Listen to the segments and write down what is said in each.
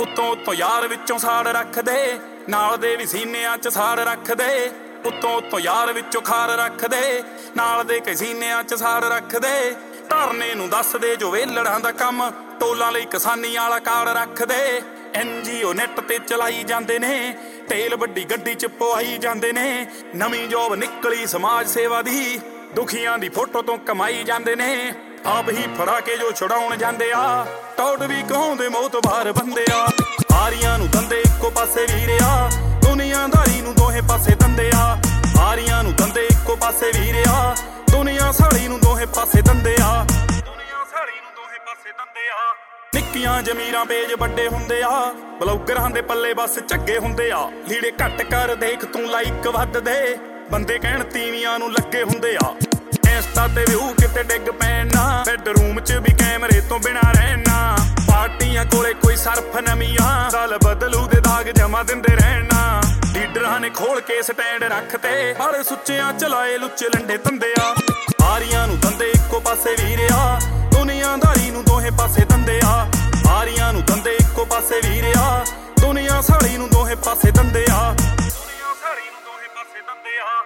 ਉੱਤੋਂ ਯਾਰ ਵਿੱਚੋਂ ਸਾੜ ਰੱਖਦੇ, ਨਾਲ ਦੇ ਵੀ ਸੀਨਿਆਂ 'ਚ ਸਾੜ ਰੱਖਦੇ। ਉੱਤੋਂ ਯਾਰ ਵਿੱਚੋਂ ਖਾਰ ਰੱਖਦੇ, ਨਾਲ ਦੇ ਕਈ ਸੀਨਿਆਂ 'ਚ ਸਾੜ ਰੱਖਦੇ। ਧਰਨੇ ਨੂੰ ਦੱਸਦੇ ਜੋ ਵੇਲੜਾਂ ਦਾ ਕੰਮ, ਟੋਲਾਂ ਲਈ ਕਿਸਾਨੀ ਵਾਲਾ ਕਾਰਡ ਰੱਖਦੇ। NGO ਨੈਟ ਤੇ ਚਲਾਈ ਜਾਂਦੇ ਨੇ, ਤੇਲ ਵੱਡੀ ਗੱਡੀ 'ਚ ਪਵਾਈ ਜਾਂਦੇ ਨੇ। ਨਵੀਂ ਜੋਬ ਨਿਕਲੀ ਸਮਾਜ ਸੇਵਾ ਦੀ, ਦੁਖੀਆਂ ਦੀ ਫੋਟੋ ਤੋਂ ਕਮਾਈ ਜਾਂਦੇ ਨੇ। ਆਪ ਹੀ ਫੜਾ ਕੇ ਜੋ ਛੁਡਾਉਣ ਜਾਂਦੇ ਆ, ਟੌਟ ਵੀ ਕਹਾਉਂਦੇ ਮੌਤਬਾਰ ਬੰਦੇ ਆ। ਆਰੀਆਂ ਨੂੰ ਦੰਦੇ ਇੱਕੋ ਪਾਸੇ ਵੀਰਿਆ, ਦੁਨੀਆਦਾਰੀ ਨੂੰ ਦੋਹੇ ਪਾਸੇ ਦੰਦੇ ਆ। ਆਰੀਆਂ ਨੂੰ ਦੰਦੇ ਇੱਕੋ ਪਾਸੇ ਵੀਰਿਆ, ਦੁਨੀਆ ਸਾਲੀ ਨੂੰ ਦੋਹੇ ਪਾਸੇ ਦੰਦੇ ਆ। ਦੁਨੀਆ ਸਾਲੀ ਨੂੰ ਦੋਹੇ ਪਾਸੇ ਦੰਦੇ ਆ। ਨਿੱਕੀਆਂ ਜ਼ਮੀਰਾਂ ਪੇਜ ਵੱਡੇ ਹੁੰਦੇ ਆ, ਬਲੌਗਰਾਂ ਦੇ ਪੱਲੇ ਬਸ ਝੱਗੇ ਹੁੰਦੇ ਆ। ਲੀੜੇ ਘੱਟ ਕਰ ਦੇਖ ਤੂੰ ਲਾਈਕ ਵੱਧ ਦੇ, ਬੰਦੇ ਕਹਿਣ ਤੀਵੀਆਂ ਨੂੰ ਲੱਗੇ ਹੁੰਦੇ ਆ। ਇੰਸਟਾ ਤੇ ਵਿਊ ਕਿਤੇ ਡਿੱਗ ਪੈਣਾ, ਬੈਡਰੂਮ 'ਚ ਵੀ ਕੈਮਰੇ ਤੋਂ ਬਿਨਾਂ ਰਹਿਣਾ। ਪਾਰਟੀਆਂ ਕੋਲੇ ਕੋਈ ਸਰਫ ਨਵੀਆਂ, ਗੱਲ ਬਦਲੂ ਦੇ ਦਾਗ ਜਮਾ ਦਿੰਦੇ ਰਹਿਣਾ। ਲੀਡਰਾਂ ਨੇ ਖੋਲ ਕੇ ਸਟੈਂਡ ਰੱਖਤੇ, ਪਰ ਸੁੱਚਿਆਂ ਚਲਾਏ ਲੁੱਚੇ ਲੰਡੇ ਧੰਦੇ ਆ। ਆਰੀਆਂ ਨੂੰ ਦੰਦੇ ਇੱਕੋ ਪਾਸੇ ਵੀਰਿਆ, ਦੁਨੀਆਦਾਰੀ ਨੂੰ ਦੋਹੇ ਪਾਸੇ ਦੰਦੇ ਆ। ਆਰੀਆਂ ਨੂੰ ਦੰਦੇ ਇੱਕੋ ਪਾਸੇ ਵੀਰਿਆ, ਦੁਨੀਆ ਸਾਲੀ ਨੂੰ ਦੋਹੇ ਪਾਸੇ ਦੰਦੇ ਆ। ਦੁਨੀਆ ਸਾਲੀ ਨੂੰ ਦੋਹੇ ਪਾਸੇ ਦੰਦੇ ਆ।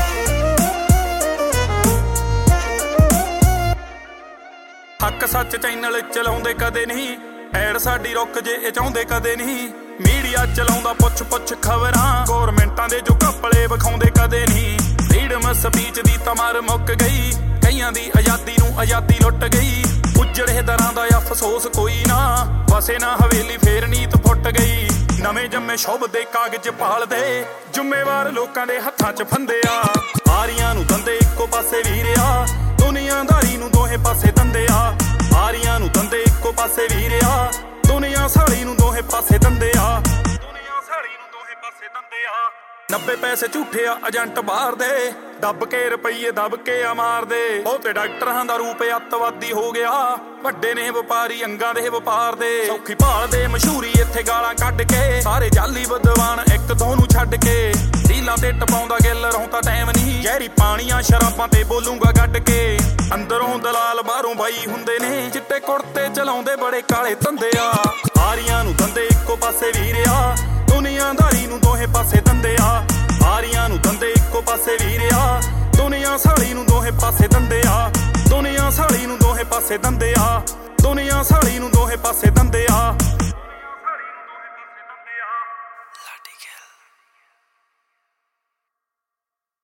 ਹੱਕ ਸੱਚ ਚੈਨਲ ਚਲਾਉਂਦੇ ਕਦੇ ਨਹੀਂ, ਐਡ ਸਾਡੀ ਰੁੱਕ ਜੇ ਇਹ ਚਾਹੁੰਦੇ ਕਦੇ ਨਹੀਂ। ਮੀਡੀਆ ਚਲਾਉਂਦਾ ਪੁੱਛ ਖਬਰਾਂ, ਗੌਰਮੈਂਟਾਂ ਦੇ ਜੋ ਘਪਲੇ ਵਿਖਾਉਂਦੇ ਕਦੇ ਨਹੀਂ। ਫਰੀਡਮ ਸਪੀਚ ਦੀ ਤਮਰ ਮੁੱਕ ਗਈ, ਕਈਆਂ ਦੀ ਆਜ਼ਾਦੀ ਨੂੰ ਆਜ਼ਾਦੀ ਲੁੱਟ ਗਈ। ਉਜੜੇ ਦਰਾਂ ਦਾ ਅਫਸੋਸ ਕੋਈ ਨਾ, ਵਸੇ ਨਾ ਹਵੇਲੀ ਫੇਰ ਨੀਤ ਫੁੱਟ ਗਈ। ਨਵੇਂ ਜੰਮੇ ਸ਼ੁਭ ਦੇ ਕਾਗਜ਼ ਭਾਲਦੇ, ਜ਼ਿੰਮੇਵਾਰ ਲੋਕਾਂ ਦੇ ਹੱਥਾਂ 'ਚ ਫੰਦੇ ਆ। ਆਰੀਆਂ ਨੂੰ ਦੰਦੇ ਇੱਕੋ ਪਾਸੇ ਵੀਰਿਆ, ਦੁਨੀਆਦਾਰੀ ਨੂੰ ਦੋਹੇ ਪਾਸੇ ਦੰਦੇ ਆ। ਆਰੀਆਂ ਨੂੰ ਦੰਦੇ ਇੱਕੋ ਪਾਸੇ ਵੀਰਿਆ, ਦੁਨੀਆ ਸਾਲੀ ਨੂੰ ਦੋਹੇ ਪਾਸੇ ਦੰਦੇ ਆ। ਦੁਨੀਆ ਸਾਲੀ ਨੂੰ ਦੋਹੇ ਪਾਸੇ ਦੰਦੇ ਆ। 90 ਪੈਸੇ ਝੂਠੇ ਆ ਏਜੰਟ ਬਾਹਰ ਦੇ, ਦੱਬ ਕੇ ਰੁਪਈਏ ਦੱਬ ਕੇ ਆ ਮਾਰਦੇ। ਬਹੁਤੇ ਡਾਕਟਰਾਂ ਦਾ ਰੂਪ ਅੱਤਵਾਦੀ ਹੋ ਗਿਆ, ਵੱਡੇ ਨੇ ਵਪਾਰੀ ਅੰਗਾਂ ਦੇ ਵਪਾਰ ਦੇ। ਸੌਖੀ ਭਾਲਦੇ ਮਸ਼ਹੂਰੀ ਇੱਥੇ ਗਾਲਾਂ ਕੱਢ ਕੇ, ਸਾਰੇ ਜਾਲੀ ਵਿਦਵਾਨ ਇੱਕ ਦੋ ਨੂੰ ਛੱਡ ਕੇ। ਰੀਲਾਂ ਤੇ ਟਪਾਉਂਦਾ ਗਿੱਲ ਰਹੁੰਦਾ ਟਾਈਮ ਨਹੀਂ, ਜ਼ਹਿਰੀ ਪਾਣੀਆਂ ਸ਼ਰਾਬਾਂ ਤੇ ਬੋਲੂੰਗਾ ਗੱਡ ਕੇ। ਅੰਦਰੋਂ ਦਲਾਲ ਬਾਹਰੋਂ ਬਾਈ ਹੁੰਦੇ ਨੇ, ਚਿੱਟੇ ਕੁੜਤੇ ਚਲਾਉਂਦੇ ਬੜੇ ਕਾਲੇ ਧੰਦੇ ਆ। ਆਰੀਆਂ ਨੂੰ ਦੰਦੇ ਇੱਕੋ ਪਾਸੇ ਵੀਰਿਆ, ਦੁਨੀਆਦਾਰੀ ਨੂੰ ਦੋਹੇ ਪਾਸੇ ਦੰਦੇ ਆ। ਆਰੀਆਂ ਨੂੰ ਦੰਦੇ ਇੱਕੋ ਪਾਸੇ ਵੀਰਿਆ, ਦੁਨੀਆ ਸਾਲੀ ਨੂੰ ਦੋਹੇ ਪਾਸੇ ਦੰਦੇ ਆ। ਦੁਨੀਆ ਸਾਲੀ ਨੂੰ ਦੋਹੇ ਪਾਸੇ ਦੰਦੇ ਆ। ਦੁਨੀਆ ਸਾਲੀ ਨੂੰ ਦੋਹੇ ਪਾਸੇ ਦੰਦੇ ਆ।